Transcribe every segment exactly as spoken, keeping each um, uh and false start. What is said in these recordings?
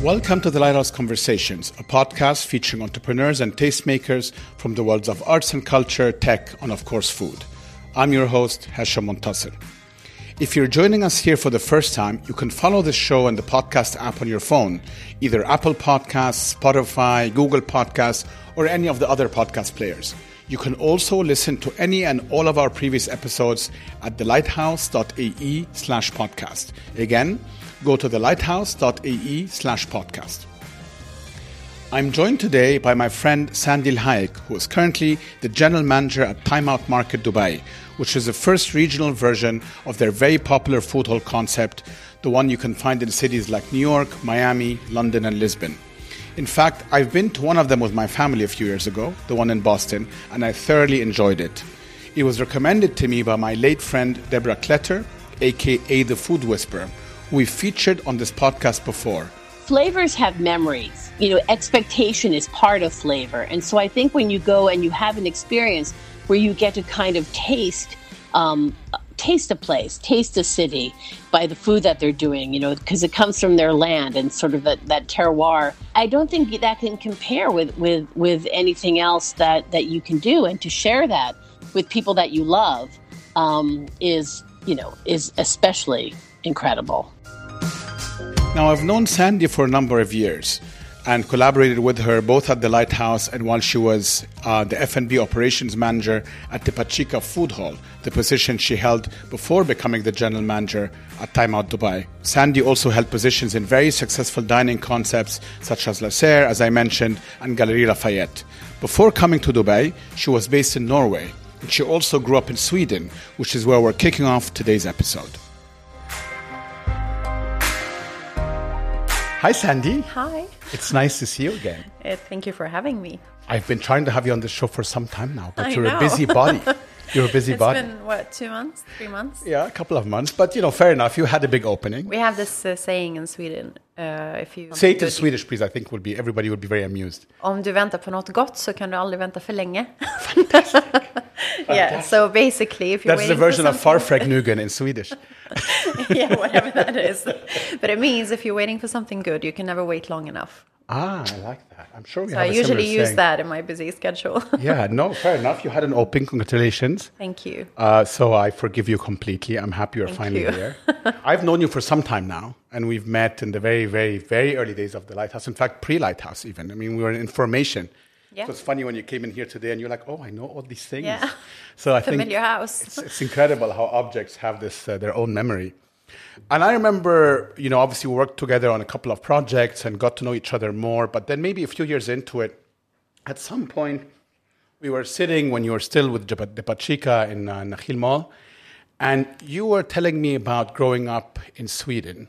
Welcome to the Lighthouse Conversations, a podcast featuring entrepreneurs and tastemakers from the worlds of arts and culture, tech, and of course food. I'm your host, Hesham Montasser. If you're joining us here for the first time, you can follow the show and the podcast app on your phone, either Apple Podcasts, Spotify, Google Podcasts, or any of the other podcast players. You can also listen to any and all of our previous episodes at thelighthouse.ae slash podcast. Again, go to thelighthouse.ae slash podcast. I'm joined today by my friend Sandy El-Hayek, who is currently the general manager at Time Out Market Dubai, which is the first regional version of their very popular food hall concept, the one you can find in cities like New York, Miami, London, and Lisbon. In fact, I've been to one of them with my family a few years ago, the one in Boston, and I thoroughly enjoyed it. It was recommended to me by my late friend Deborah Kletter, aka The Food Whisperer, who we featured on this podcast before. Flavors have memories. You know, expectation is part of flavor. And so I think when you go and you have an experience where you get to kind of taste um, taste a place, taste a city by the food that they're doing, you know, because it comes from their land and sort of that, that terroir. I don't think that can compare with, with, with anything else that, that you can do. And to share that with people that you love um, is, you know, is especially incredible. Now, I've known Sandy for a number of years and collaborated with her both at the Lighthouse and while she was uh, the F and B operations manager at the Pachika Food Hall, the position she held before becoming the general manager at Time Out Dubai. Sandy also held positions in very successful dining concepts such as La Serre, as I mentioned, and Galerie Lafayette. Before coming to Dubai, she was based in Norway, and she also grew up in Sweden, which is where we're kicking off today's episode. Hi, Sandy. Hi. It's nice to see you again. Uh, thank you for having me. I've been trying to have you on the show for some time now, but I you're know. a busy body. You're a busy it's body. It's been, what, two months, three months? Yeah, a couple of months. But, you know, fair enough. You had a big opening. We have this uh, saying in Sweden. Uh, if you Say it in Swedish, please. I think would be everybody would be very amused. Om du väntar på något gott så kan du aldrig vänta för länge. Fantastic. Yeah, so basically if you're That's waiting the version for of Farfregnugen in Swedish. Yeah, whatever that is. But it means if you're waiting for something good, you can never wait long enough. Ah, I like that. I'm sure we so have I a usually similar use saying. that in my busy schedule. Yeah, no, fair enough. You had an opening. Congratulations. Thank you. Uh, so I forgive you completely. I'm happy you're Thank finally you. here. I've known you for some time now, and we've met in the very, very, very early days of the Lighthouse. In fact, pre-Lighthouse even. I mean, we were in formation. Yeah. So it's funny when you came in here today and you're like, oh, I know all these things. Yeah. So I Familiar think house. It's, it's incredible how objects have this uh, their own memory. And I remember, you know, obviously we worked together on a couple of projects and got to know each other more. But then maybe a few years into it, at some point, we were sitting when you were still with the Pachika in uh, Nakhil Mall, and you were telling me about growing up in Sweden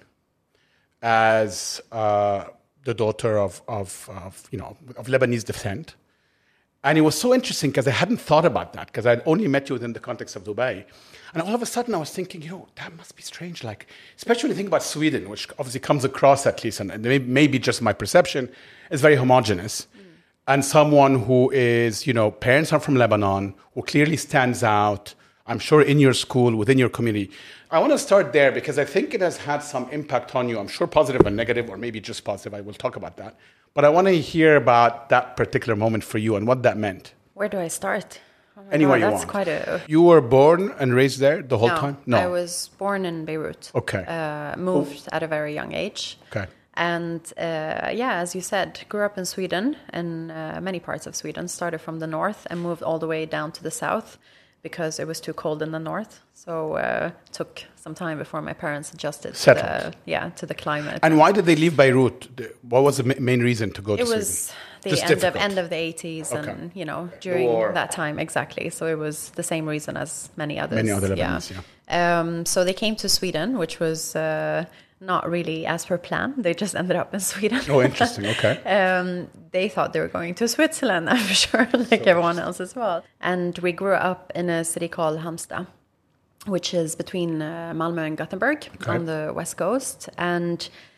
as uh, the daughter of, of, of, you know, of Lebanese descent. And it was so interesting because I hadn't thought about that because I'd only met you within the context of Dubai. And all of a sudden I was thinking, you know, that must be strange. Like, especially when you think about Sweden, which obviously comes across at least, and, and maybe, maybe just my perception, is very homogenous. Mm. And someone who is, you know, parents are from Lebanon, who clearly stands out, I'm sure in your school, within your community. I want to start there because I think it has had some impact on you. I'm sure positive and negative, or maybe just positive. I will talk about that. But I want to hear about that particular moment for you and what that meant. Where do I start? Oh my Anywhere God, you that's want. Quite a... You were born and raised there the whole no, time? No, I was born in Beirut. Okay. Uh, moved oh. at a very young age. Okay. And uh, yeah, as you said, grew up in Sweden, in uh, many parts of Sweden. Started from the north and moved all the way down to the south because it was too cold in the north. So uh, it took some time before my parents adjusted to the, yeah, to the climate. And why did they leave Beirut? What was the main reason to go to it Sweden? It was the Just end difficult. of end of the eighties, okay. And you know during War. that time exactly. So it was the same reason as many others. Many other Lebanese, yeah. yeah. Um, so they came to Sweden, which was uh, not really as per plan. They just ended up in Sweden. Oh, interesting. Okay. um, they thought they were going to Switzerland, I'm sure, like so everyone else as well. And we grew up in a city called Halmstad, which is between uh, Malmö and Gothenburg, okay. on the west coast. And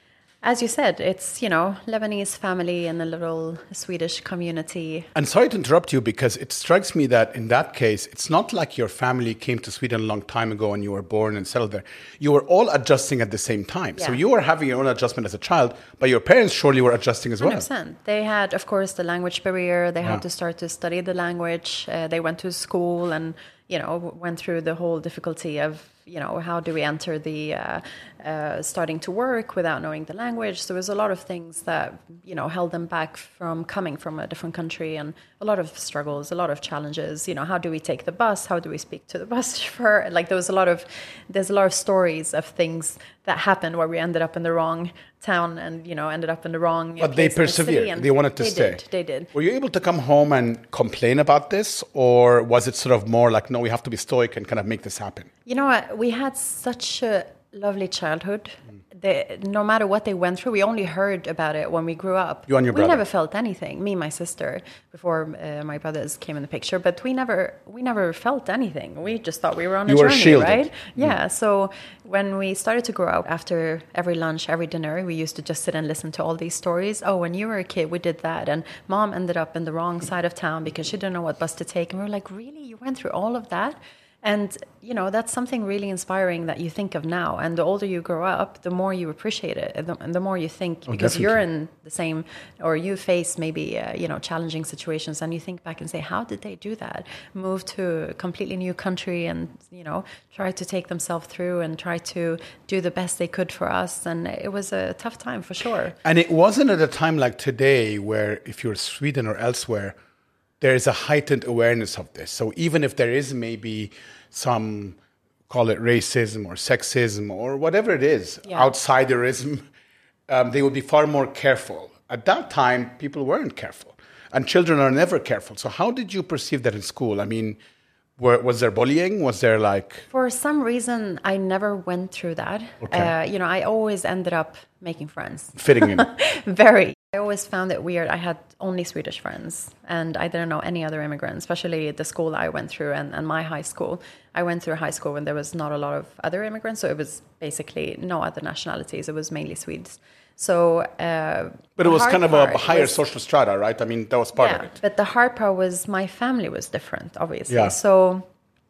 as you said, it's, you know, Lebanese family in a little Swedish community. And sorry to interrupt you, because it strikes me that in that case, it's not like your family came to Sweden a long time ago and you were born and settled there. You were all adjusting at the same time. Yeah. So you were having your own adjustment as a child, but your parents surely were adjusting as well. one hundred percent. They had, of course, the language barrier. They Yeah. had to start to study the language. Uh, they went to school and, you know, went through the whole difficulty of, you know, how do we enter the uh, uh, starting to work without knowing the language. So there was a lot of things that, you know, held them back from coming from a different country, and a lot of struggles, a lot of challenges. You know, how do we take the bus? How do we speak to the bus chauffeur? Like there was a lot of, there's a lot of stories of things that happened where we ended up in the wrong town and, you know, ended up in the wrong But they place in the city, persevered. and They wanted to they stay. Did, they did. Were you able to come home and complain about this? Or was it sort of more like, no, we have to be stoic and kind of make this happen? You know what? We had such a lovely childhood. They, no matter what they went through, we only heard about it when we grew up. You and your we brother? never felt anything. Me and my sister, before uh, my brothers came in the picture, but we never, we never felt anything. We just thought we were on a You were journey, shielded. right? Yeah. So when we started to grow up, after every lunch, every dinner, we used to just sit and listen to all these stories. Oh, when you were a kid, we did that, and mom ended up in the wrong side of town because she didn't know what bus to take, and we were like, really? You went through all of that? And, you know, that's something really inspiring that you think of now. And the older you grow up, the more you appreciate it. And the, and the more you think, Oh, because you're definitely. in the same, or you face maybe, uh, you know, challenging situations. And you think back and say, how did they do that? Move to a completely new country and, you know, try to take themselves through and try to do the best they could for us. And it was a tough time for sure. And it wasn't at a time like today where if you're Sweden or elsewhere, there is a heightened awareness of this. So even if there is maybe some, call it racism or sexism or whatever it is, Yeah. outsiderism, um, they would be far more careful. At that time, people weren't careful. And children are never careful. So how did you perceive that in school? I mean, were, was there bullying? Was there like... For some reason, I never went through that. Okay. Uh, you know, I always ended up making friends. fitting in? Very. I always found it weird. I had only Swedish friends, and I didn't know any other immigrants, especially the school I went through and, and my high school. I went through a high school when there was not a lot of other immigrants, so it was basically no other nationalities. It was mainly Swedes. So, uh, But it was hard kind of a part higher was- social strata, right? I mean, that was part yeah, of it. but the hard part was my family was different, obviously. Yeah. So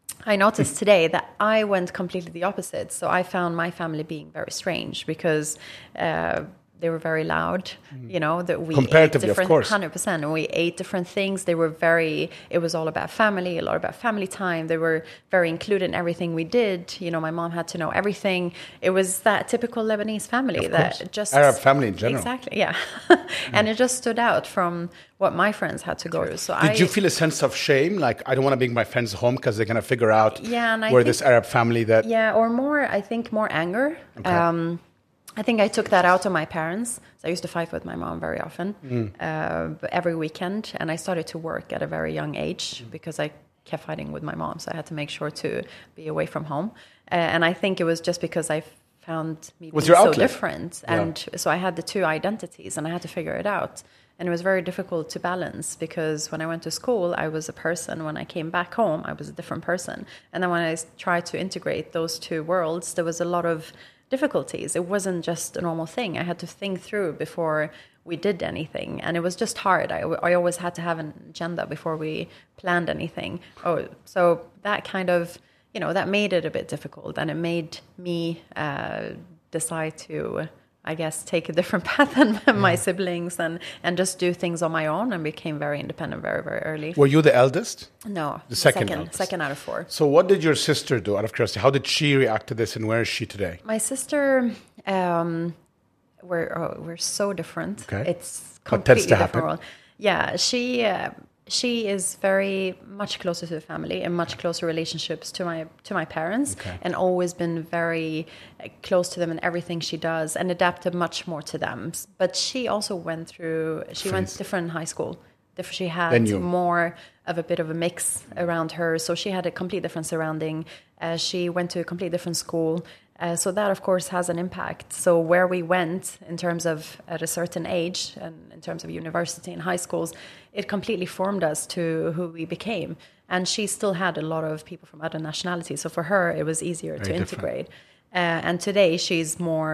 I noticed today that I went completely the opposite. So I found my family being very strange because uh, they were very loud, you know, that we Comparatively, ate of different, course. one hundred percent, and we ate different things. They were very, it was all about family, a lot about family time. They were very included in everything we did. You know, my mom had to know everything. It was that typical Lebanese family Of that course. just... Arab family in general. Exactly, yeah. And it just stood out from what my friends had to go through. So Did I, you feel a sense of shame? Like, I don't want to bring my friends home because they're going to figure out Yeah, and I we're think- this Arab family that... Yeah, or more, I think more anger. Okay. Um, I think I took that out on my parents. So I used to fight with my mom very often, Mm. uh, every weekend. And I started to work at a very young age because I kept fighting with my mom. So I had to make sure to be away from home. Uh, and I think it was just because I found me Was being your so outlet. different. Yeah. And so I had the two identities and I had to figure it out. And it was very difficult to balance because when I went to school, I was a person. When I came back home, I was a different person. And then when I s- tried to integrate those two worlds, there was a lot of difficulties. It wasn't just a normal thing. I had to think through before we did anything. And it was just hard. I, I always had to have an agenda before we planned anything. Oh, so that kind of, you know, that made it a bit difficult. And it made me uh, decide to, I guess, take a different path than my siblings and, and just do things on my own, and became very independent very, very early. Were you the eldest? No, The second second, eldest. second out of four. So what did your sister do, out of curiosity? How did she react to this, and where is she today? My sister, um, we're oh, we're so different. Okay. It's What tends completely to different happen? world. Yeah, she uh, she is very much closer to the family and much closer relationships to my to my parents, Okay. and always been very uh, close to them in everything she does, and adapted much more to them. But she also went through. She went Phase. different high school. Diff- She had Than you. more of a bit of a mix around her, so she had a complete different surrounding. Uh, she went to a complete different school, uh, so that of course has an impact. So where we went in terms of at a certain age, and in terms of university and high schools, it completely formed us to who we became. And she still had a lot of people from other nationalities, so for her it was easier to different. integrate. Uh, and today she's more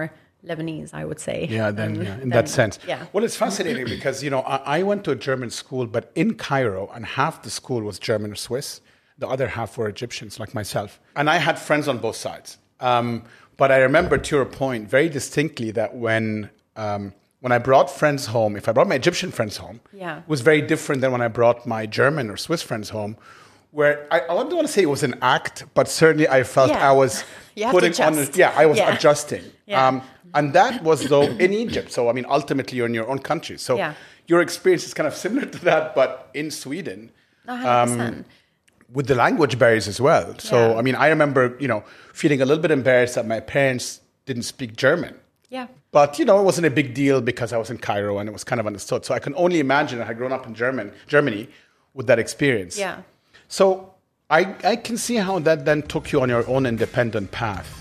Lebanese, I would say. Yeah, then, than, yeah, in than, that sense. Yeah. Well, it's fascinating because, you know, I, I went to a German school, but in Cairo, and half the school was German or Swiss. The other half were Egyptians, like myself. And I had friends on both sides. Um, but I remember, to your point, very distinctly that when um, when I brought friends home, if I brought my Egyptian friends home, yeah. it was very different than when I brought my German or Swiss friends home, where I, I don't want to say it was an act, but certainly I felt yeah. I was putting on, yeah, I was yeah. adjusting. Yeah. Um, and that was, though, in Egypt. So, I mean, ultimately, you're in your own country. So yeah. your experience is kind of similar to that, but in Sweden. one hundred percent. Um, with the language barriers as well. So, yeah. I mean, I remember, you know, feeling a little bit embarrassed that my parents didn't speak German. Yeah. But, you know, it wasn't a big deal because I was in Cairo and it was kind of understood. So I can only imagine I had grown up in German, Germany with that experience. Yeah. So I, I can see how that then took you on your own independent path.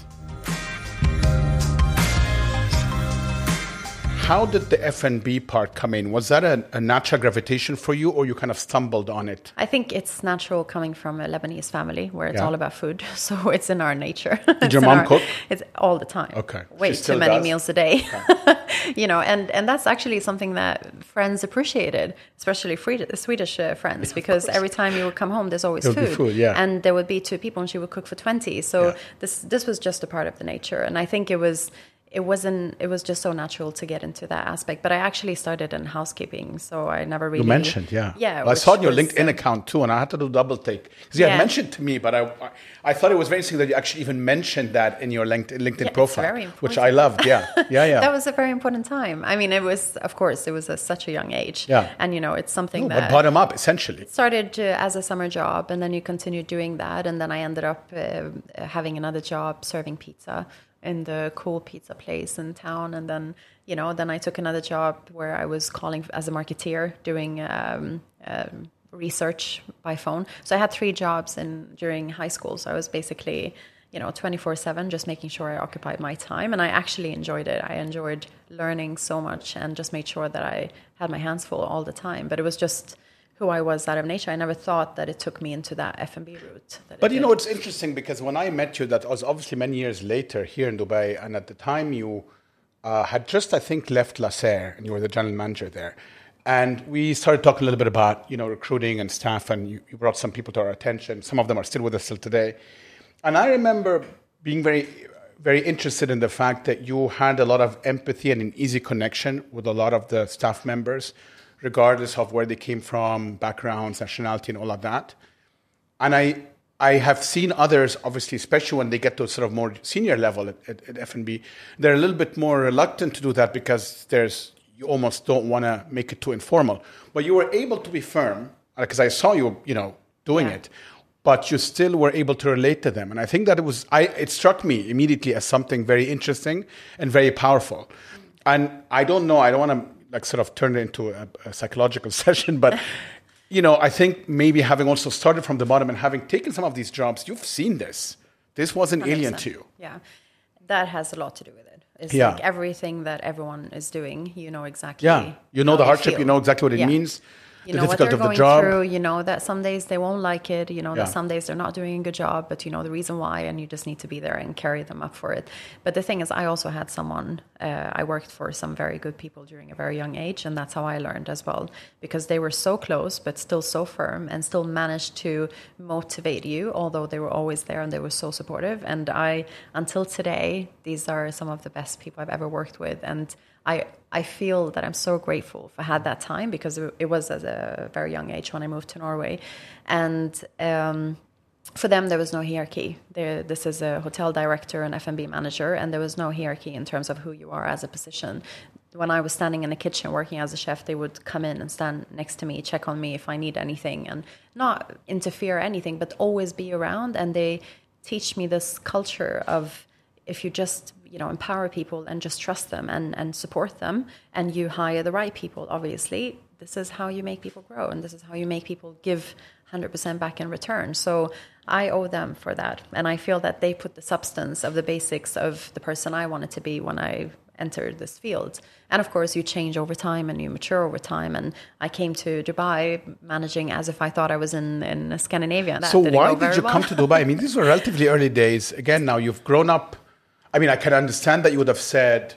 How did the F and B part come in? Was that a, a natural gravitation for you, or you kind of stumbled on it? I think it's natural coming from a Lebanese family where it's yeah. all about food. So it's in our nature. Did your mom our, cook? It's all the time. Okay. Way too many does. meals a day. Okay. You know, and, and that's actually something that friends appreciated, especially Swedish uh, friends, yeah, because every time you would come home, there's always There'll food. food yeah. And there would be two people and she would cook for twenty. So yeah. this this was just a part of the nature. And I think it was... It wasn't. It was just so natural to get into that aspect. But I actually started in housekeeping, so I never really. You mentioned, yeah, yeah. Well, I saw it on your was, LinkedIn uh, account too, and I had to do double take because you yeah. had mentioned to me, but I, I, I thought it was very interesting that you actually even mentioned that in your LinkedIn, LinkedIn yeah, profile, it's very important. Which I loved. Yeah, yeah, yeah. That was a very important time. I mean, it was, of course, it was at such a young age. Yeah, and you know, it's something no, that but bottom up essentially. It started uh, as a summer job, and then you continued doing that, and then I ended up uh, having another job serving pizza in the cool pizza place in town. And then, you know, then I took another job where I was calling as a marketeer, doing um, um, research by phone. So I had three jobs in during high school. So I was basically, you know, twenty-four seven, just making sure I occupied my time. And I actually enjoyed it. I enjoyed learning so much and just made sure that I had my hands full all the time. But it was just who I was out of nature. I never thought that it took me into that F and B route. But you know, it's interesting because when I met you, that was obviously many years later here in Dubai, and at the time you uh, had just, I think, left Lasser, and you were the general manager there. And we started talking a little bit about, you know, recruiting and staff, and you, you brought some people to our attention. Some of them are still with us till today. And I remember being very, very interested in the fact that you had a lot of empathy and an easy connection with a lot of the staff members, regardless of where they came from, backgrounds, nationality, and all of that. And I I have seen others, obviously, especially when they get to sort of more senior level at, at, at F and B, they're a little bit more reluctant to do that because there's you almost don't want to make it too informal. But you were able to be firm, because I saw you, you know, doing yeah. it, but you still were able to relate to them. And I think that it was, I it struck me immediately as something very interesting and very powerful. And I don't know, I don't want to like sort of turn it into a, a psychological session, but you know, I think maybe having also started from the bottom and having taken some of these jobs, you've seen this. This wasn't one hundred percent alien to you. Yeah, that has a lot to do with it. It's yeah. like everything that everyone is doing, you know exactly. Yeah, you know the hardship, you know exactly what it yeah. means. You know what they're going through, you know that some days they won't like it, you know yeah. that some days they're not doing a good job, but you know the reason why, and you just need to be there and carry them up for it. But the thing is, I also had someone, uh, I worked for some very good people during a very young age, and that's how I learned as well, because they were so close, but still so firm, and still managed to motivate you, although they were always there and they were so supportive. And I, until today, these are some of the best people I've ever worked with. And I I feel that I'm so grateful for had that time, because it was at a very young age when I moved to Norway. And um, for them, there was no hierarchy. There, this is a hotel director and F and B manager, and there was no hierarchy in terms of who you are as a position. When I was standing in the kitchen working as a chef, they would come in and stand next to me, check on me if I need anything, and not interfere or anything, but always be around. And they teach me this culture of, if you just, you know, empower people and just trust them and, and support them, and you hire the right people, obviously, this is how you make people grow, and this is how you make people give one hundred percent back in return. So I owe them for that. And I feel that they put the substance of the basics of the person I wanted to be when I entered this field. And of course, you change over time and you mature over time. And I came to Dubai managing as if I thought I was in, in Scandinavia. That so why did you well. come to Dubai? I mean, these were relatively early days. Again, now you've grown up. I mean, I can understand that you would have said,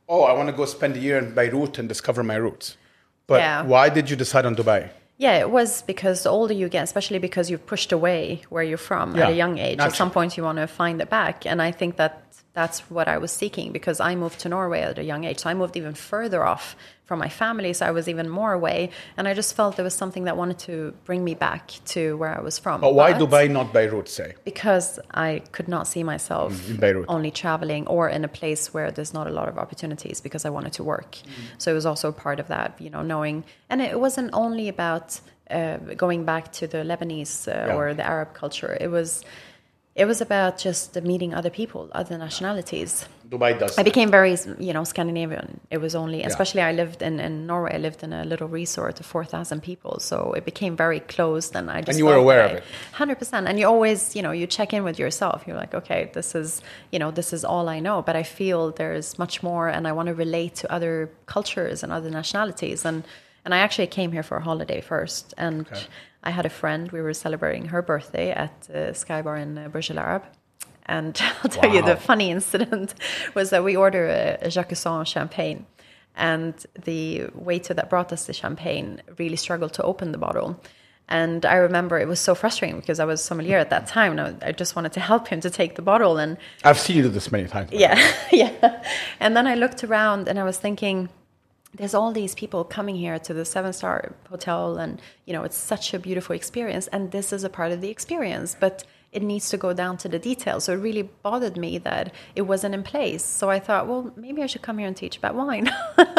oh, I want to go spend a year in Beirut and discover my roots. But Yeah. why did you decide on Dubai? Yeah, it was because the older you get, especially because you've pushed away where you're from Yeah, at a young age, naturally. at some point you want to find it back. And I think that that's what I was seeking, because I moved to Norway at a young age. So I moved even further off from my family. So I was even more away. And I just felt there was something that wanted to bring me back to where I was from. But why Dubai, not Beirut, say? Because I could not see myself in Beirut. only traveling or in a place where there's not a lot of opportunities, because I wanted to work. Mm. So it was also part of that, you know, knowing. And it wasn't only about uh, going back to the Lebanese uh, Yeah. or the Arab culture. It was, it was about just meeting other people, other nationalities. Dubai does. I became very, you know, Scandinavian. It was only, especially I lived in, in Norway, I lived in a little resort of four thousand people. So it became very closed, and I just And you were felt aware that of I- it. one hundred percent. And you always, you know, you check in with yourself. You're like, okay, this is, you know, this is all I know. But I feel there's much more, and I want to relate to other cultures and other nationalities. And, and I actually came here for a holiday first. And Okay. I had a friend, we were celebrating her birthday at uh, Sky Bar in uh, Burj Al Arab. And I'll tell you, Wow. the funny incident was that we ordered a, a Jacques champagne. And the waiter that brought us the champagne really struggled to open the bottle. And I remember it was so frustrating because I was sommelier at that time. And I I just wanted to help him to take the bottle. And I've seen you do this many times. yeah, yeah. And then I looked around and I was thinking, there's all these people coming here to the seven-star hotel, and, you know, it's such a beautiful experience, and this is a part of the experience, but it needs to go down to the details. So it really bothered me that it wasn't in place. So I thought, well, maybe I should come here and teach about wine.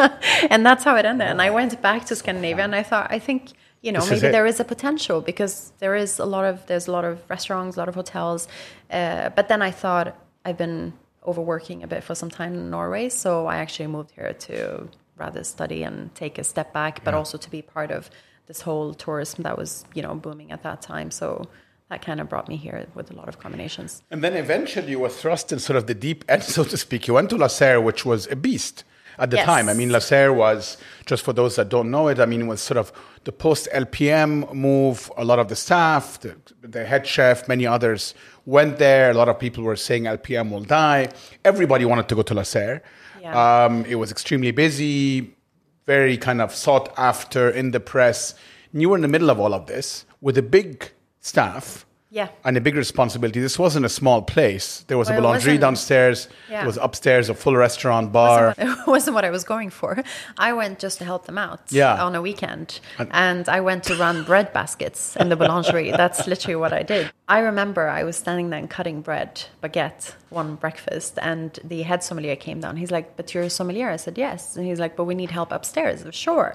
And that's how it ended. And I went back to Scandinavia, and I thought, I think, you know, This is maybe it. there is a potential, because there is a lot of, there's a lot of restaurants, a lot of hotels. Uh, but then I thought, I've been overworking a bit for some time in Norway. So I actually moved here to rather study and take a step back, but Yeah. also to be part of this whole tourism that was, you know, booming at that time. So that kind of brought me here with a lot of combinations. And then eventually you were thrust in sort of the deep end, so to speak. You went to La Serre, which was a beast at the Yes. time. I mean, La Serre was, just for those that don't know it, I mean, it was sort of the post-L P M move. A lot of the staff, the, the head chef, many others went there. A lot of people were saying L P M will die. Everybody wanted to go to La Serre. Yeah. Um, it was extremely busy, very kind of sought after in the press. And you were in the middle of all of this with a big staff. Yeah. And a big responsibility. This wasn't a small place. There was Well, a it boulangerie wasn't- downstairs. Yeah. It was upstairs, a full restaurant, bar. It wasn't what I was going for. I went just to help them out Yeah. on a weekend. And- And I went to run bread baskets in the boulangerie. That's literally what I did. I remember I was standing there and cutting bread, baguette, one breakfast, and the head sommelier came down. He's like, but you're a sommelier? I said, yes. And he's like, but we need help upstairs. I said, sure.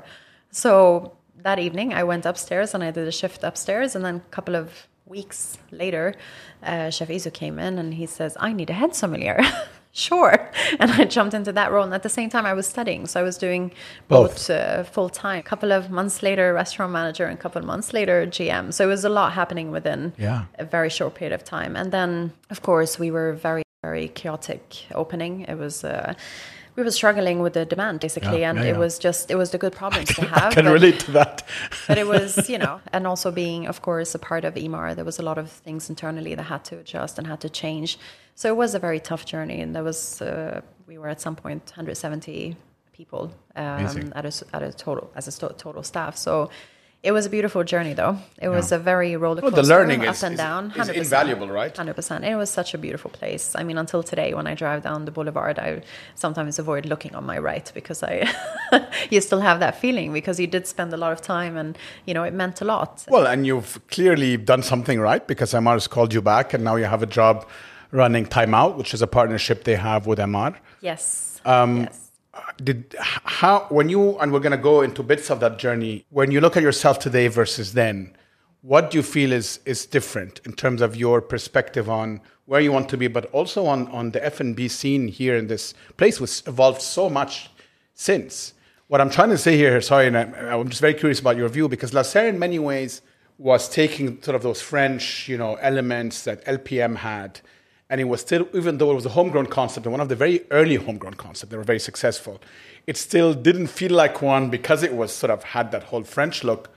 So that evening I went upstairs and I did a shift upstairs, and then a couple of weeks later, uh, Chef Izu came in and he says, I need a head sommelier. Sure. And I jumped into that role. And at the same time, I was studying. So I was doing Both. both, uh, full time. A couple of months later, restaurant manager, and a couple of months later, G M. So it was a lot happening within Yeah. a very short period of time. And then, of course, we were very, very chaotic opening. It was... Uh, we were struggling with the demand, basically, Yeah, and yeah, it yeah. was just, it was the good problems to have. I can but- relate to that. but it was, you know, and also being, of course, a part of E M A R, there was a lot of things internally that had to adjust and had to change. So it was a very tough journey. And there was, uh, we were at some point one hundred seventy people Amazing. um, at, a, at a total, as a sto- total staff. So it was a beautiful journey, though. It was Yeah. a very roller Well, coaster, the learning up is, and is, down. is one hundred percent. invaluable, right? one hundred percent. It was such a beautiful place. I mean, until today, when I drive down the boulevard, I sometimes avoid looking on my right because I, you still have that feeling because you did spend a lot of time and, you know, it meant a lot. Well, and you've clearly done something right because M R has called you back and now you have a job running Time Out, which is a partnership they have with M R. Yes. Um, yes. Did how when you and we're going to go into bits of that journey. When you look at yourself today versus then, what do you feel is is different in terms of your perspective on where you want to be, but also on on the F and B scene here in this place, which evolved so much since. What I'm trying to say here, sorry, and I, I'm just very curious about your view because La Serre, in many ways, was taking sort of those French, you know, elements that L P M had. And it was still, even though it was a homegrown concept, and one of the very early homegrown concepts, they were very successful, it still didn't feel like one because it was sort of had that whole French look.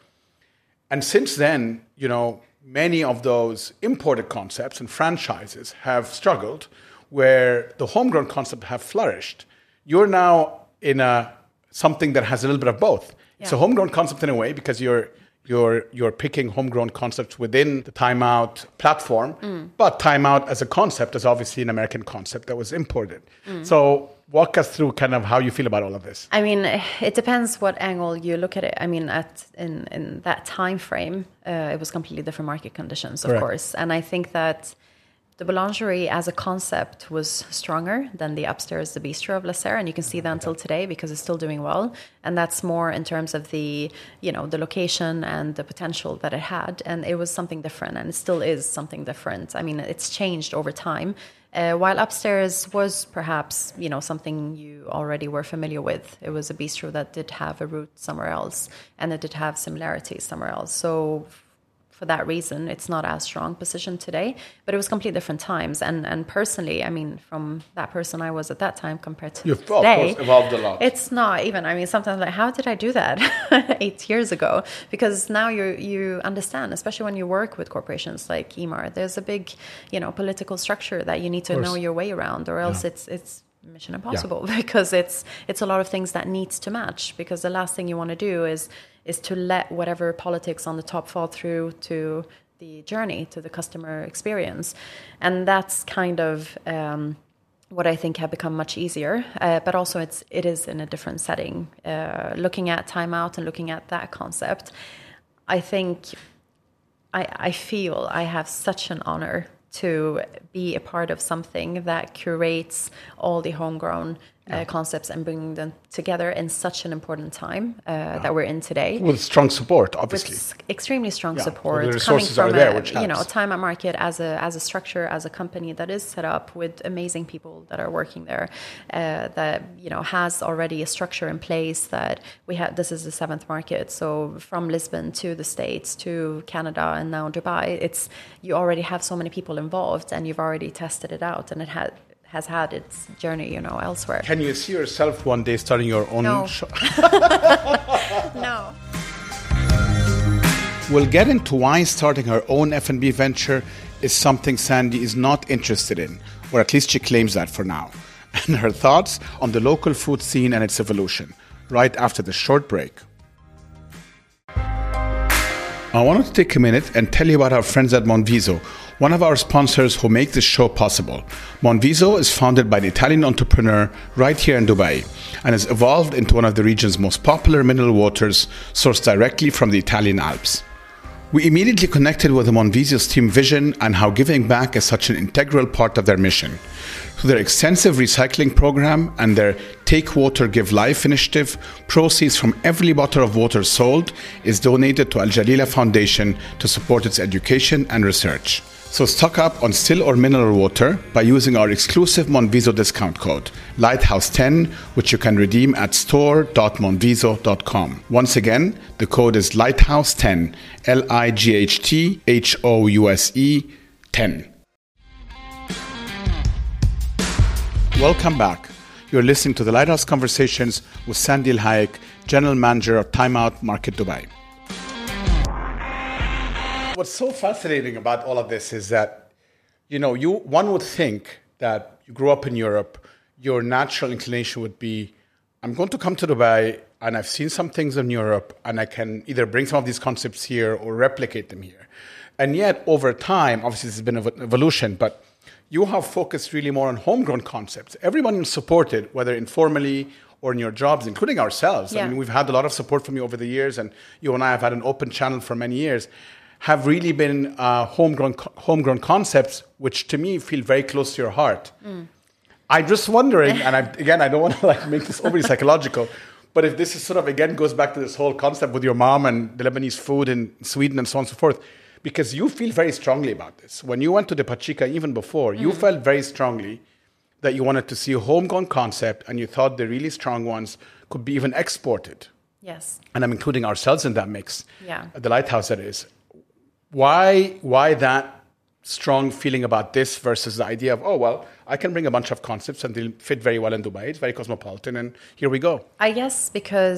And since then, you know, many of those imported concepts and franchises have struggled where the homegrown concept have flourished. you're now in a something that has a little bit of both. Yeah. It's a homegrown concept in a way because you're you're you're picking homegrown concepts within the Time Out platform, mm. but Time Out as a concept is obviously an American concept that was imported. Mm. So walk us through kind of how you feel about all of this. I mean, it depends what angle you look at it. I mean, at in, in that time frame, uh, it was completely different market conditions, of Correct. course. And I think that the Boulangerie as a concept was stronger than the upstairs, the bistro of La Serre, and you can see that until today because it's still doing well. And that's more in terms of the, you know, the location and the potential that it had. And it was something different, and it still is something different. I mean, it's changed over time. Uh, while upstairs was perhaps, you know, something you already were familiar with. It was a bistro that did have a root somewhere else, and it did have similarities somewhere else. So for that reason, it's not as strong position today, but it was completely different times. And and personally, I mean, from that person I was at that time compared to You've, today, of course, evolved a lot. It's not even, I mean, sometimes like, how did I do that eight years ago? Because now you you understand, especially when you work with corporations like Emaar, there's a big, you know, political structure that you need to know your way around, or else yeah. it's it's mission impossible yeah. because it's it's a lot of things that needs to match, because the last thing you want to do is is to let whatever politics on the top fall through to the journey, to the customer experience. And that's kind of um, what I think have become much easier, uh, but also it's it is in a different setting. Uh, looking at Time Out and looking at that concept, I think I, I feel I have such an honor to be a part of something that curates all the homegrown uh, concepts and bringing them together in such an important time uh, yeah. that we're in today. With strong support, obviously. With extremely strong yeah. support. Well, the resources coming from are there, a, which helps. You know, Time Out Market as a as a structure, as a company that is set up with amazing people that are working there, uh, that, you know, has already a structure in place that we have. This is the seventh market. So from Lisbon to the States to Canada and now Dubai, it's you already have so many people involved, and you've already tested it out, and it had has had its journey, you know, elsewhere. Can you see yourself one day starting your own no. shop? No. We'll get into why starting her own F and B venture is something Sandy is not interested in, or at least she claims that for now, and her thoughts on the local food scene and its evolution, right after the short break. I wanted to take a minute and tell you about our friends at Monviso, one of our sponsors who make this show possible. Monviso is founded by an Italian entrepreneur right here in Dubai and has evolved into one of the region's most popular mineral waters sourced directly from the Italian Alps. We immediately connected with the Monviso's team vision and how giving back is such an integral part of their mission. Through their extensive recycling program and their Take Water, Give Life initiative, proceeds from every bottle of water sold is donated to Al Jalila Foundation to support its education and research. So stock up on still or mineral water by using our exclusive Monviso discount code, Lighthouse ten, which you can redeem at store dot monviso dot com. Once again, the code is Lighthouse ten, L I G H T H O U S E ten. Welcome back. You're listening to the Lighthouse Conversations with Sandy El-Hayek, General Manager of Time Out Market Dubai. What's so fascinating about all of this is that, you know, you one would think that you grew up in Europe, your natural inclination would be, I'm going to come to Dubai and I've seen some things in Europe and I can either bring some of these concepts here or replicate them here. And yet over time, obviously this has been an evolution, but you have focused really more on homegrown concepts. Everyone supported, whether informally or in your jobs, including ourselves. Yeah. I mean, we've had a lot of support from you over the years, and you and I have had an open channel for many years, have really been uh, homegrown homegrown concepts, which to me feel very close to your heart. Mm. I'm just wondering, and I, again, I don't want to like make this overly psychological, but if this is sort of, again, goes back to this whole concept with your mom and the Lebanese food in Sweden and so on and so forth, because you feel very strongly about this. When you went to the Pachica, even before, mm. you felt very strongly that you wanted to see a homegrown concept and you thought the really strong ones could be even exported. Yes. And I'm including ourselves in that mix. Yeah. The Lighthouse, that is. Why, why that strong feeling about this versus the idea of, oh, well, I can bring a bunch of concepts and they'll fit very well in Dubai. It's very cosmopolitan, and here we go. I guess because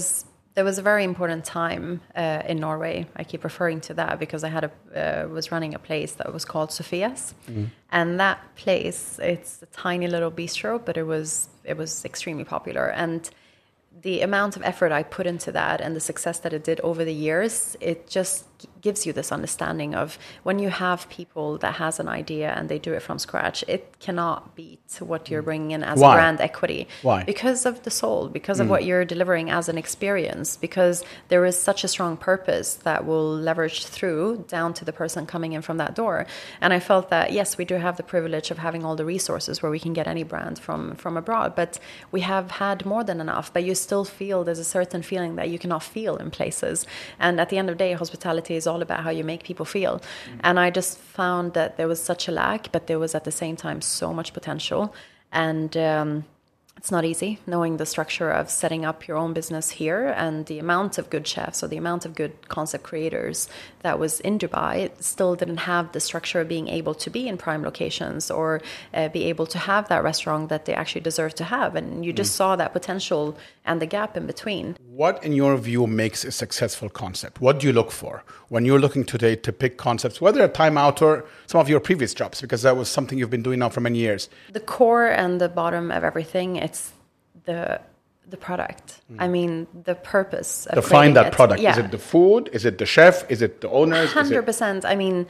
there was a very important time uh, in Norway. I keep referring to that because I had a uh, was running a place that was called Sofia's, mm-hmm. and that place, it's a tiny little bistro, but it was it was extremely popular. And the amount of effort I put into that and the success that it did over the years, it just gives you this understanding of when you have people that has an idea and they do it from scratch, it cannot beat what you're bringing in as Why? a brand equity. Why? Because of the soul, because of mm. what you're delivering as an experience, because there is such a strong purpose that will leverage through down to the person coming in from that door. And I felt that, yes, we do have the privilege of having all the resources where we can get any brand from, from abroad, but we have had more than enough, but you still feel there's a certain feeling that you cannot feel in places. And at the end of the day, hospitality is all about how you make people feel. Mm. And I just found that there was such a lack, but there was at the same time so much potential. And um, it's not easy knowing the structure of setting up your own business here and the amount of good chefs or the amount of good concept creators that was in Dubai. It still didn't have the structure of being able to be in prime locations or uh, be able to have that restaurant that they actually deserve to have. And you just mm. saw that potential and the gap in between. What, in your view, makes a successful concept? What do you look for when you're looking today to pick concepts, whether at Time Out or some of your previous jobs, because that was something you've been doing now for many years? The core and the bottom of everything, it's the the product. Mm. I mean, the purpose of Define that it. product. Yeah. Is it the food? Is it the chef? Is it the owners? one hundred percent. I mean,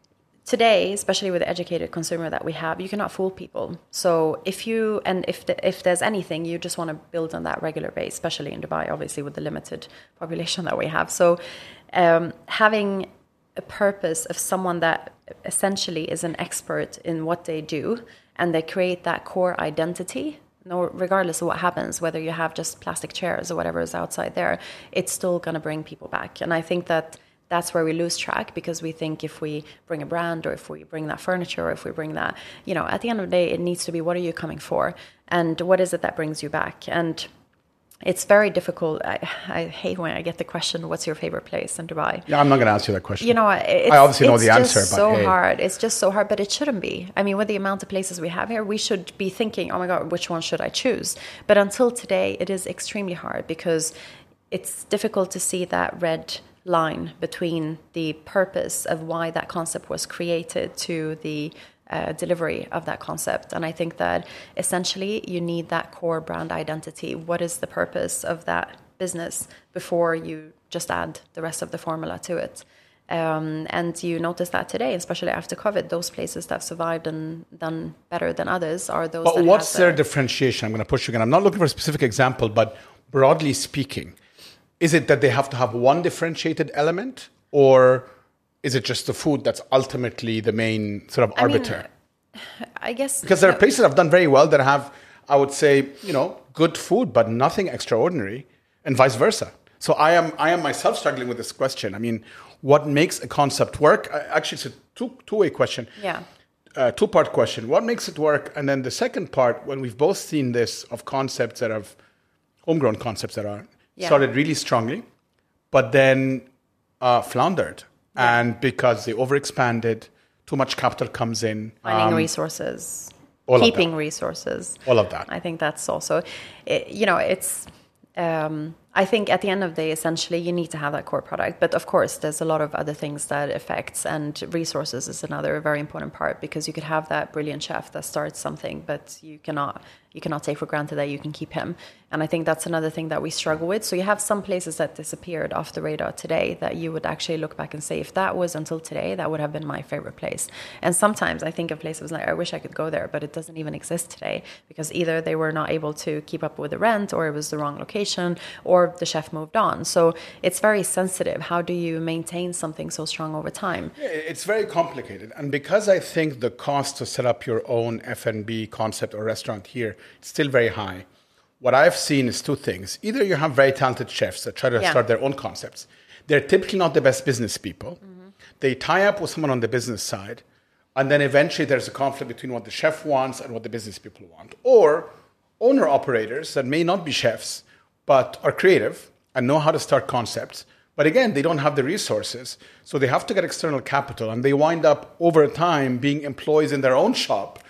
today, especially with the educated consumer that we have, you cannot fool people. So if you, and if the, if there's anything, you just want to build on that regular base, especially in Dubai, obviously with the limited population that we have. So um, having a purpose of someone that essentially is an expert in what they do, and they create that core identity, no, regardless of what happens, whether you have just plastic chairs or whatever is outside there, it's still going to bring people back. And I think that that's where we lose track, because we think if we bring a brand or if we bring that furniture or if we bring that, you know, at the end of the day, it needs to be, what are you coming for? And what is it that brings you back? And it's very difficult. I, I hate when I get the question, what's your favorite place in Dubai? Yeah, I'm not going to answer that question. You know, it's, I obviously know the answer, just but so hey. hard. It's just so hard, but it shouldn't be. I mean, with the amount of places we have here, we should be thinking, oh my God, which one should I choose? But until today, it is extremely hard, because it's difficult to see that red line between the purpose of why that concept was created to the Uh, delivery of that concept. And I think that essentially you need that core brand identity. What is the purpose of that business before you just add the rest of the formula to it? Um, and you notice that today, especially after COVID, those places that have survived and done better than others are those but that what's have their the, differentiation? I'm going to push you again. I'm not looking for a specific example, but broadly speaking, is it that they have to have one differentiated element, or is it just the food that's ultimately the main sort of arbiter? I mean, I guess... Because there are places that have done very well that have, I would say, you know, good food, but nothing extraordinary, and vice versa. So I am I am myself struggling with this question. I mean, what makes a concept work? Actually, it's a two, two-way question. Yeah. Uh, two-part question. What makes it work? And then the second part, when we've both seen this, of concepts that have, homegrown concepts that are yeah. started really strongly, but then uh, floundered. Yeah. And because they overexpanded, too much capital comes in. Finding um, resources, all keeping resources. All of that. I think that's also, it, you know, it's, um, I think at the end of the day, essentially, you need to have that core product. But of course, there's a lot of other things that affects, and resources is another very important part, because you could have that brilliant chef that starts something, but you cannot you cannot take for granted that you can keep him. And I think that's another thing that we struggle with. So you have some places that disappeared off the radar today that you would actually look back and say, if that was until today, that would have been my favorite place. And sometimes I think of places like, I wish I could go there, but it doesn't even exist today, because either they were not able to keep up with the rent, or it was the wrong location, or the chef moved on. So it's very sensitive. How do you maintain something so strong over time? It's very complicated. And because I think the cost to set up your own F and B concept or restaurant here, it's still very high. What I've seen is two things. Either you have very talented chefs that try to yeah. start their own concepts. They're typically not the best business people. Mm-hmm. They tie up with someone on the business side, and then eventually there's a conflict between what the chef wants and what the business people want. Or owner-operators that may not be chefs, but are creative and know how to start concepts. But again, they don't have the resources, so they have to get external capital, and they wind up over time being employees in their own shop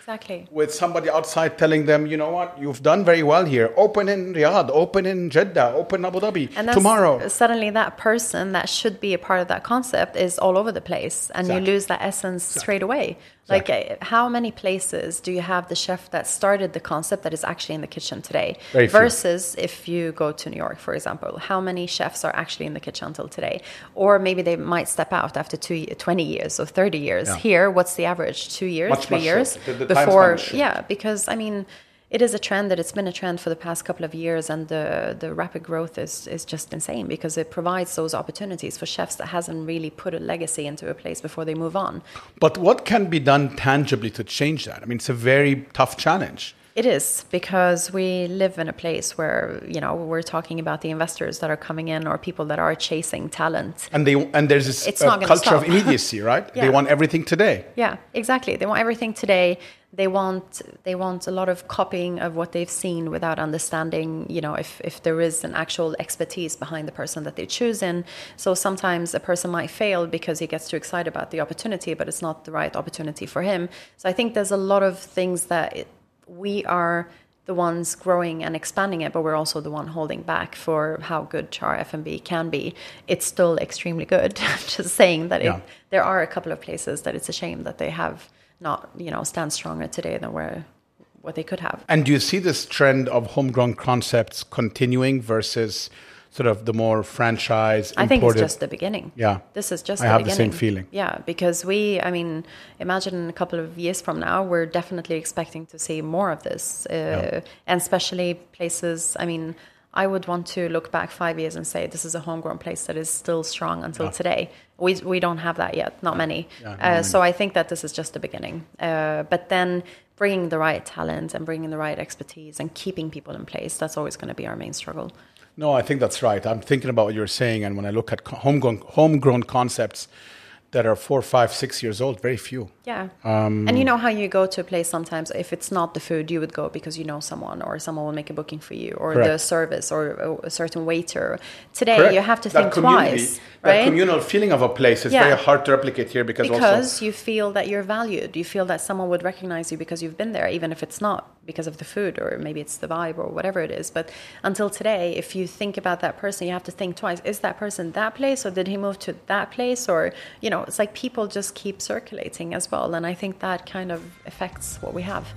Exactly. With somebody outside telling them, you know what, you've done very well here. Open in Riyadh, open in Jeddah, open Abu Dhabi and tomorrow. Suddenly that person that should be a part of that concept is all over the place, and exactly. you lose that essence exactly. straight away. Exactly. Like, how many places do you have the chef that started the concept that is actually in the kitchen today? Very few. Versus if you go to New York, for example, how many chefs are actually in the kitchen until today? Or maybe they might step out after two, twenty years or thirty years. Yeah. Here, what's the average? Two years, much, three much years? So. The, the before, yeah, because, I mean, it is a trend that it's been a trend for the past couple of years, and the, the rapid growth is, is just insane because it provides those opportunities for chefs that hasn't really put a legacy into a place before they move on. But what can be done tangibly to change that? I mean, it's a very tough challenge. It is, because we live in a place where, you know, we're talking about the investors that are coming in or people that are chasing talent. And they and there's this it's uh, not culture stop. of immediacy, right? Yeah. They want everything today. Yeah, exactly. They want everything today. They want they want a lot of copying of what they've seen without understanding, you know, if, if there is an actual expertise behind the person that they choose in. So sometimes a person might fail because he gets too excited about the opportunity, but it's not the right opportunity for him. So I think there's a lot of things that it, we are the ones growing and expanding it, but we're also the one holding back for how good Char F and B can be. It's still extremely good. Just saying that yeah. it, there are a couple of places that it's a shame that they have not, you know, stand stronger today than where what they could have. And do you see this trend of homegrown concepts continuing versus sort of the more franchise I imported? think it's just the beginning. Yeah. This is just I the have beginning. the same feeling. Yeah, because we, I mean, imagine a couple of years from now, we're definitely expecting to see more of this. Uh, yeah. And especially places, I mean, I would want to look back five years and say this is a homegrown place that is still strong until yeah. today. We we don't have that yet, not many. Yeah, not uh, many. So I think that this is just the beginning. Uh, but then bringing the right talent and bringing the right expertise and keeping people in place, that's always going to be our main struggle. No, I think that's right. I'm thinking about what you're saying, and when I look at homegrown, homegrown concepts that are four, five, six years old, very few. Yeah. Um, and you know how you go to a place sometimes, if it's not the food, you would go because you know someone, or someone will make a booking for you, or correct. The service, or a certain waiter. Today, correct. You have to that think twice. Right? That communal feeling of a place is yeah. very hard to replicate here because, because also... you feel that you're valued. You feel that someone would recognize you because you've been there, even if it's not because of the food, or maybe it's the vibe, or whatever it is. But until today, if you think about that person, you have to think twice. Is that person that place, or did he move to that place? Or, you know, it's like people just keep circulating as well. And I think that kind of affects what we have.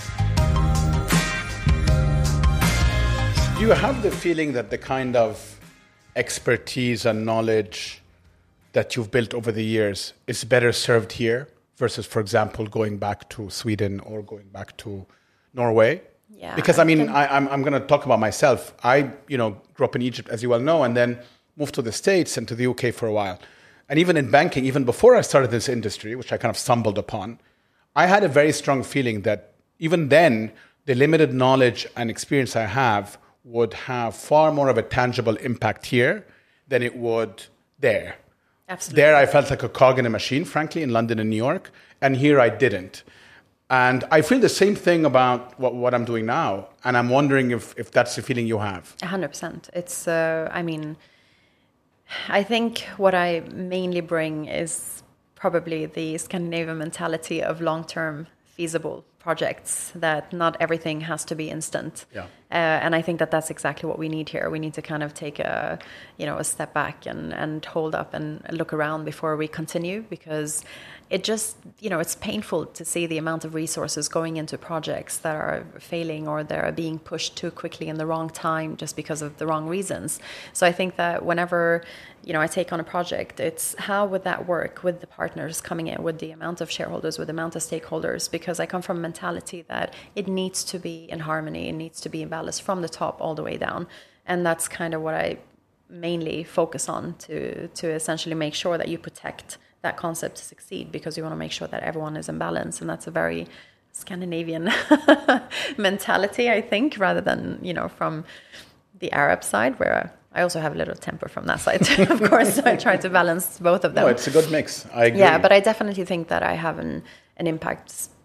Do you have the feeling that the kind of expertise and knowledge that you've built over the years is better served here versus, for example, going back to Sweden or going back to Norway? Yeah. Because, I mean, I, I'm, I'm going to talk about myself. I, you know, grew up in Egypt, as you well know, and then moved to the States and to the U K for a while. And even in banking, even before I started this industry, which I kind of stumbled upon, I had a very strong feeling that even then, the limited knowledge and experience I have would have far more of a tangible impact here than it would there. Absolutely. There, I felt like a cog in a machine, frankly, in London and New York. And here, I didn't. And I feel the same thing about what, what I'm doing now. And I'm wondering if, if that's the feeling you have. one hundred percent. It's, uh, I mean... I think what I mainly bring is probably the Scandinavian mentality of long-term feasible projects, that not everything has to be instant. Yeah. Uh, and I think that that's exactly what we need here. We need to kind of take a, you know, a step back and, and hold up and look around before we continue, because it just, you know, it's painful to see the amount of resources going into projects that are failing, or they're being pushed too quickly in the wrong time just because of the wrong reasons. So I think that whenever, you know, I take on a project, it's how would that work with the partners coming in, with the amount of shareholders, with the amount of stakeholders, because I come from a mentality that it needs to be in harmony, it needs to be in balance from the top all the way down. And that's kind of what I mainly focus on, to to essentially make sure that you protect that concept to succeed, because you want to make sure that everyone is in balance. And that's a very Scandinavian mentality, I think, rather than, you know, from the Arab side, where I also have a little temper from that side, of course. So I try to balance both of them. No, it's a good mix. I agree. Yeah, but I definitely think that I have an, an impact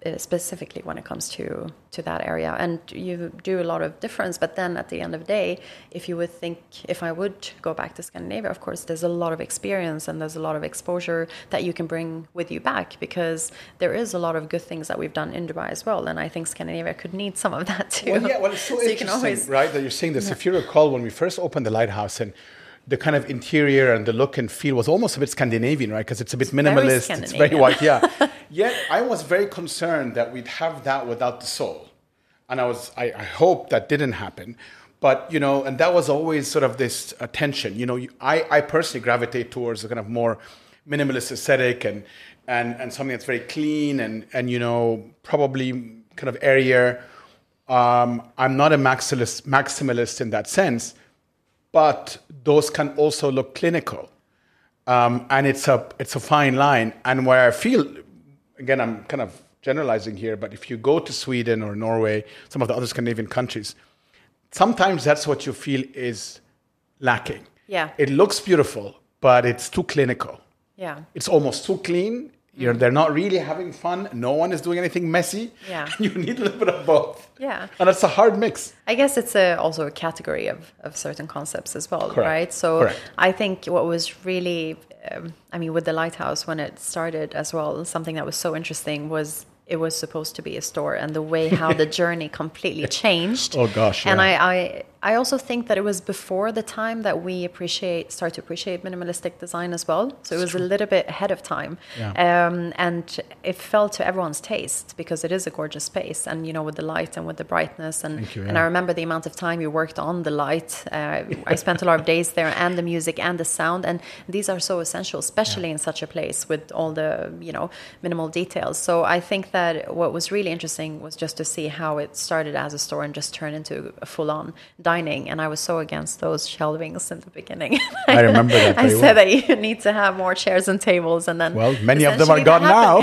uh, specifically when it comes to, to that area. And you do a lot of difference. But then at the end of the day, if you would think, if I would go back to Scandinavia, of course, there's a lot of experience and there's a lot of exposure that you can bring with you back, because there is a lot of good things that we've done in Dubai as well. And I think Scandinavia could need some of that too. Well, yeah, well, it's so, so interesting, always, right, that you're saying this. Yeah. If you recall, when we first opened the lighthouse, and the kind of interior and the look and feel was almost a bit Scandinavian, right? Because it's a bit it's minimalist, very it's very white, yeah. Yet I was very concerned that we'd have that without the soul. And I was, I, I hope that didn't happen. But, you know, and that was always sort of this uh, tension. You know, I, I personally gravitate towards a kind of more minimalist aesthetic and, and, and something that's very clean and, and, you know, probably kind of airier. Um, I'm not a maximalist, maximalist in that sense. But those can also look clinical, um, and it's a it's a fine line. And where I feel, again, I'm kind of generalizing here, but if you go to Sweden or Norway, some of the other Scandinavian countries, sometimes that's what you feel is lacking. Yeah, it looks beautiful, but it's too clinical. Yeah, it's almost too clean. You're, they're not really having fun. No one is doing anything messy. Yeah. You need a little bit of both. Yeah. And it's a hard mix. I guess it's a, also a category of, of certain concepts as well, Correct. right? So Correct. I think what was really, um, I mean, with the Lighthouse, when it started as well, something that was so interesting was it was supposed to be a store, and the way how the journey completely changed. Oh, gosh. Yeah. And I, I, I also think that it was before the time that we appreciate, start to appreciate minimalistic design as well. So it was a little bit ahead of time. Yeah. Um, and it fell to everyone's taste, because it is a gorgeous space. And, you know, with the light and with the brightness. And, Thank you, yeah. and I remember the amount of time you worked on the light. Uh, I spent a lot of days there, and the music and the sound. And these are so essential, especially yeah. in such a place with all the, you know, minimal details. So I think that what was really interesting was just to see how it started as a store and just turned into a full-on dining. And I was so against those shelvings in the beginning. I remember that. I said well. that you need to have more chairs and tables, and then well, many of them are gone now.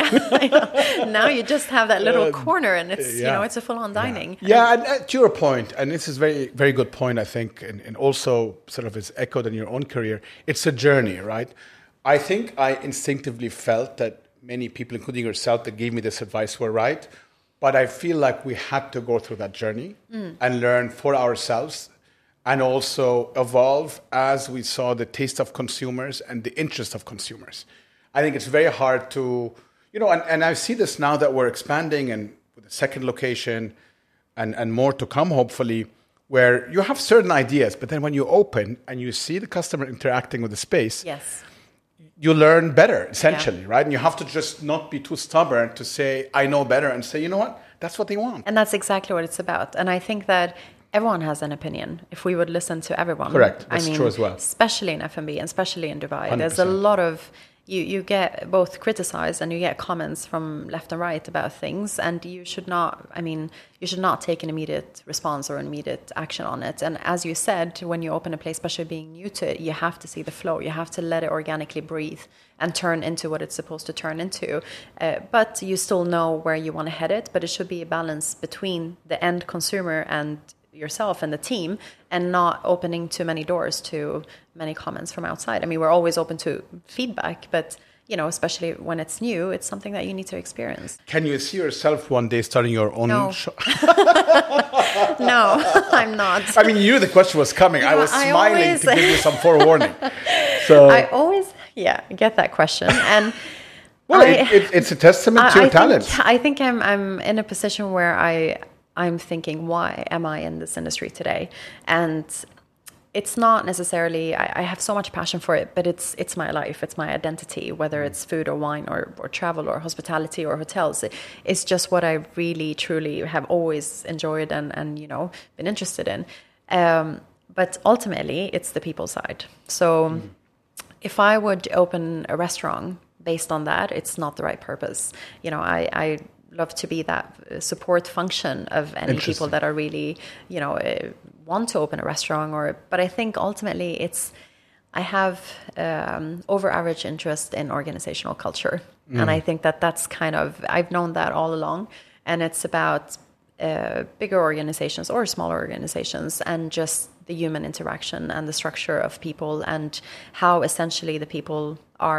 Now you just have that little uh, corner, and it's yeah. you know it's a full-on dining. Yeah, yeah and, and uh, to your point, and this is very very good point, I think, and, and also sort of is echoed in your own career. It's a journey, right? I think I instinctively felt that many people, including yourself, that gave me this advice were right. But I feel like we had to go through that journey mm. and learn for ourselves, and also evolve as we saw the taste of consumers and the interest of consumers. I think it's very hard to, you know, and, and I see this now that we're expanding and with a second location and, and more to come, hopefully, where you have certain ideas, but then when you open and you see the customer interacting with the space, yes. you learn better, essentially, yeah. right? And you have to just not be too stubborn to say, I know better, and say, you know what? That's what they want. And that's exactly what it's about. And I think that everyone has an opinion if we would listen to everyone. Correct. That's I mean, true as well. Especially in F and B, and especially in Dubai. one hundred percent. There's a lot of, you, you get both criticized and you get comments from left and right about things. And you should not, I mean, you should not take an immediate response or an immediate action on it. And as you said, when you open a place, especially being new to it, you have to see the flow. You have to let it organically breathe and turn into what it's supposed to turn into. Uh, but you still know where you want to head it. But it should be a balance between the end consumer and yourself and the team, and not opening too many doors to many comments from outside. I mean, we're always open to feedback, but you know, especially when it's new, it's something that you need to experience. Can you see yourself one day starting your own no. shop? No, I'm not. I mean, you knew the question was coming. Yeah, I was I smiling always... to give you some forewarning. So I always, yeah, get that question. And well, I, it, it, it's a testament I, to your I talent. Think, I think I'm I'm in a position where I I'm thinking, why am I in this industry today? And it's not necessarily, I, I have so much passion for it, but it's it's my life, it's my identity, whether it's food or wine or, or travel or hospitality or hotels. It, it's just what I really, truly have always enjoyed and, and you know, been interested in. Um, but ultimately, it's the people side. So mm. if I would open a restaurant based on that, it's not the right purpose. You know, I... I love to be that support function of any people that are really, you know, uh, want to open a restaurant. Or, but I think ultimately it's, I have um, over average interest in organizational culture. Mm. And I think that that's kind of, I've known that all along. And it's about uh, bigger organizations or smaller organizations, and just the human interaction and the structure of people, and how essentially the people are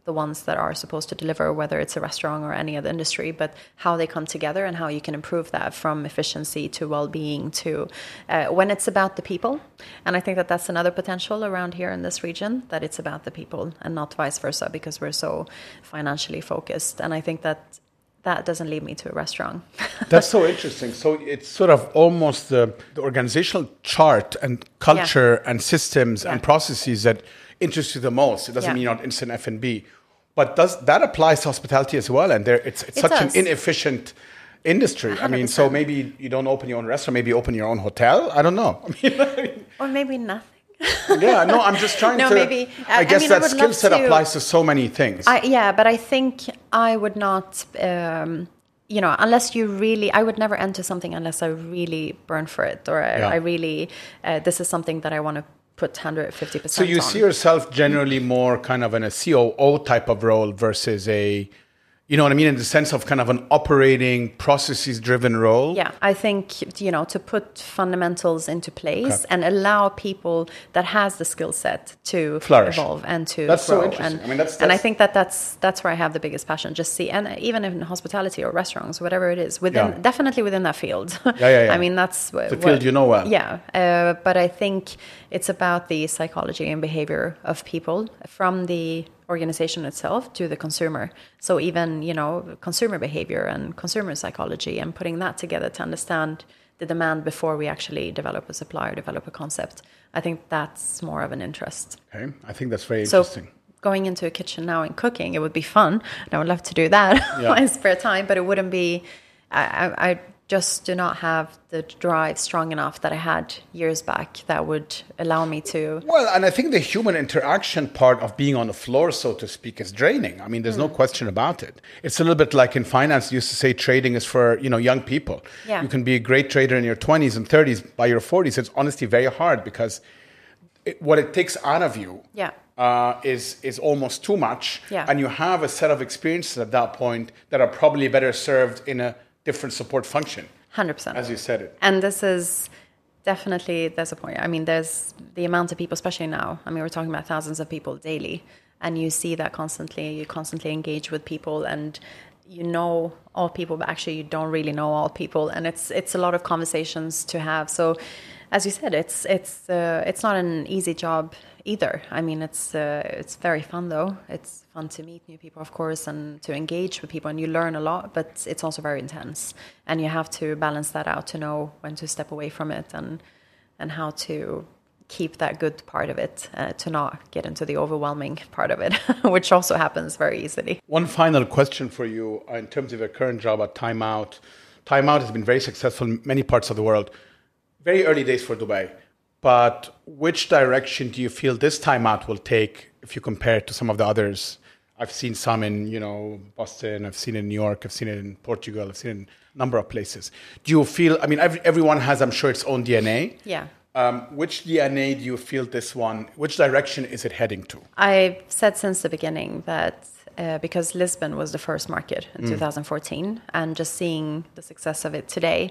the ones that are supposed to deliver, whether it's a restaurant or any other industry, but how they come together and how you can improve that from efficiency to well-being to uh, when it's about the people. And I think that that's another potential around here in this region, that it's about the people and not vice versa, because we're so financially focused. And I think that that doesn't lead me to a restaurant. That's so interesting. So it's sort of almost the, the organizational chart and culture yeah. and systems yeah. and processes that interest you the most. It doesn't yeah. mean you're not instant F and B. But does that applies to hospitality as well? And there, it's, it's it such does. an inefficient industry. one hundred percent. I mean, so maybe you don't open your own restaurant, maybe you open your own hotel. I don't know. I mean, or maybe nothing. yeah, no, I'm just trying no, to... Maybe, I, I guess I mean, that I skill set to, applies to so many things. I, yeah, but I think I would not... Um, you know, unless you really... I would never enter something unless I really burn for it. Or I, yeah. I really... Uh, this is something that I want to put one hundred fifty percent So you on. see yourself generally more kind of in a C O O type of role versus a... You know what I mean? In the sense of kind of an operating, processes-driven role? Yeah, I think, you know, to put fundamentals into place okay. and allow people that has the skill set to flourish, evolve and to that's grow. so interesting. And, I mean, that's, that's... and I think that that's, that's where I have the biggest passion. Just see, and even in hospitality or restaurants, whatever it is, within yeah. definitely within that field. Yeah, yeah, yeah. I mean, that's... The what, field you know well. Yeah, uh, but I think it's about the psychology and behavior of people from the organization itself to the consumer. So even, you know, consumer behavior and consumer psychology and putting that together to understand the demand before we actually develop a supply or develop a concept. I think that's more of an interest. Okay, I think that's very so interesting. Going into a kitchen now and cooking, it would be fun. And I would love to do that yeah. in my spare time, but it wouldn't be, I, I, I just do not have the drive strong enough that I had years back that would allow me to... Well, and I think the human interaction part of being on the floor, so to speak, is draining. I mean, there's mm. no question about it. It's a little bit like in finance, you used to say trading is for, you know, young people. Yeah. You can be a great trader in your twenties and thirties. By your forties, it's honestly very hard because it, what it takes out of you yeah. uh, is, is almost too much. Yeah. And you have a set of experiences at that point that are probably better served in a different support function. one hundred percent. As you said it. And this is definitely, there's a point. I mean, there's the amount of people, especially now. I mean, we're talking about thousands of people daily. And you see that constantly. You constantly engage with people and you know all people, but actually you don't really know all people. And it's it's a lot of conversations to have. So as you said, it's it's uh, it's not an easy job either. I mean, it's uh, it's very fun though. It's fun to meet new people, of course, and to engage with people, and you learn a lot. But it's also very intense, and you have to balance that out to know when to step away from it and and how to keep that good part of it, uh, to not get into the overwhelming part of it, which also happens very easily. One final question for you in terms of your current job at Time Out. Time Out has been very successful in many parts of the world. Very early days for Dubai. But which direction do you feel this Time Out will take if you compare it to some of the others? I've seen some in, you know, Boston. I've seen it in New York. I've seen it in Portugal. I've seen it in a number of places. Do you feel, I mean, every, everyone has, I'm sure, its own D N A. Yeah. Um, which D N A do you feel this one, which direction is it heading to? I've said since the beginning that uh, because Lisbon was the first market in mm. two thousand fourteen, and just seeing the success of it today,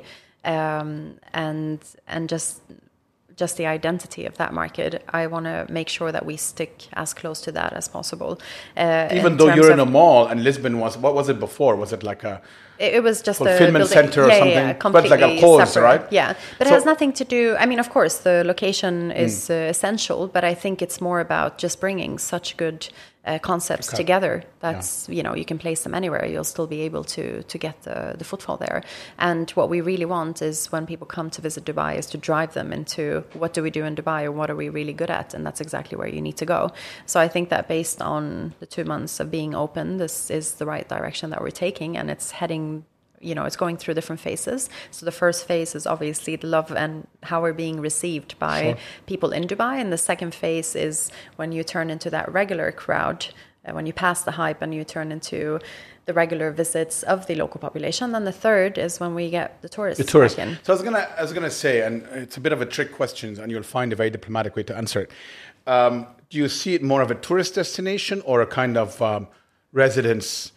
um, and and just just the identity of that market, I want to make sure that we stick as close to that as possible. Uh, Even though you're in a mall, and Lisbon was, what was it before? Was it like a... It was just fulfillment a center or yeah, something, yeah, completely but like a pause, separate. right? Yeah, but so, it has nothing to do. I mean, of course, the location is mm. uh, essential, but I think it's more about just bringing such good uh, concepts okay. together. That's yeah. you know, you can place them anywhere. You'll still be able to to get the the footfall there. And what we really want is when people come to visit Dubai, is to drive them into what do we do in Dubai, or what are we really good at, and that's exactly where you need to go. So I think that based on the two months of being open, this is the right direction that we're taking, and it's heading. You know, it's going through different phases. So the first phase is obviously the love and how we're being received by sure. people in Dubai. And the second phase is when you turn into that regular crowd, uh, when you pass the hype and you turn into the regular visits of the local population. Then the third is when we get the tourists. The tourists. Back in. So I was gonna, I was gonna say, and it's a bit of a trick question, and you'll find a very diplomatic way to answer it. Um, do you see it more of a tourist destination or a kind of um, residence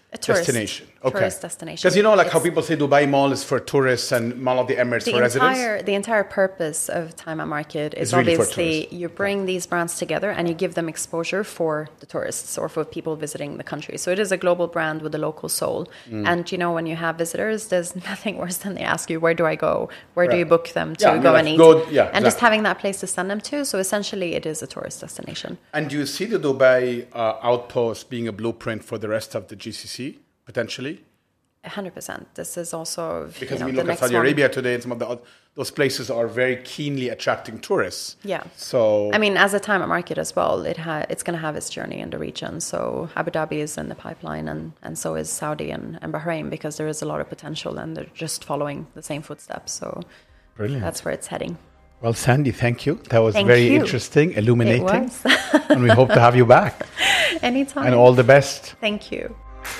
A tourist, destination. Okay. Tourist destination. Because you know, like it's, how people say Dubai Mall is for tourists and Mall of the Emirates the for entire, residents. The entire purpose of Time Out Market is really for obviously tourists. you bring these brands together and you give them exposure for the tourists or for people visiting the country. So it is a global brand with a local soul. Mm. And you know, when you have visitors, there's nothing worse than they ask you, where do I go? Where right. do you book them to yeah, go like and eat? Go, yeah, and exactly. just having that place to send them to. So essentially, it is a tourist destination. And do you see the Dubai uh, outpost being a blueprint for the rest of the G C C, potentially? one hundred percent. This is also because you know, we the look at Saudi one. Arabia today, and some of the those places are very keenly attracting tourists. Yeah. So I mean, as a Time Out Market as well, it ha- it's going to have its journey in the region. So Abu Dhabi is in the pipeline, and, and so is Saudi and, and Bahrain, because there is a lot of potential, and they're just following the same footsteps. So brilliant. That's where it's heading. Well, Sandy, thank you. That was thank very you. interesting, illuminating, it was. and we hope to have you back. Anytime. And all the best. Thank you.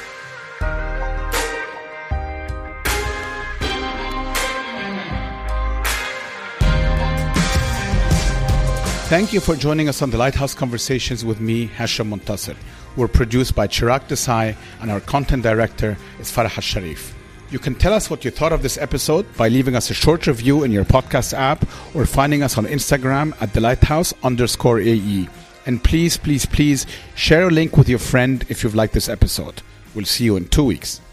Thank you for joining us on the Lighthouse Conversations with me, Hasham Montasser. We're produced by Chirag Desai, and our content director is Farah Al-Sharif. You can tell us what you thought of this episode by leaving us a short review in your podcast app or finding us on Instagram at the Lighthouse underscore A E. And please, please, please share a link with your friend if you've liked this episode. We'll see you in two weeks.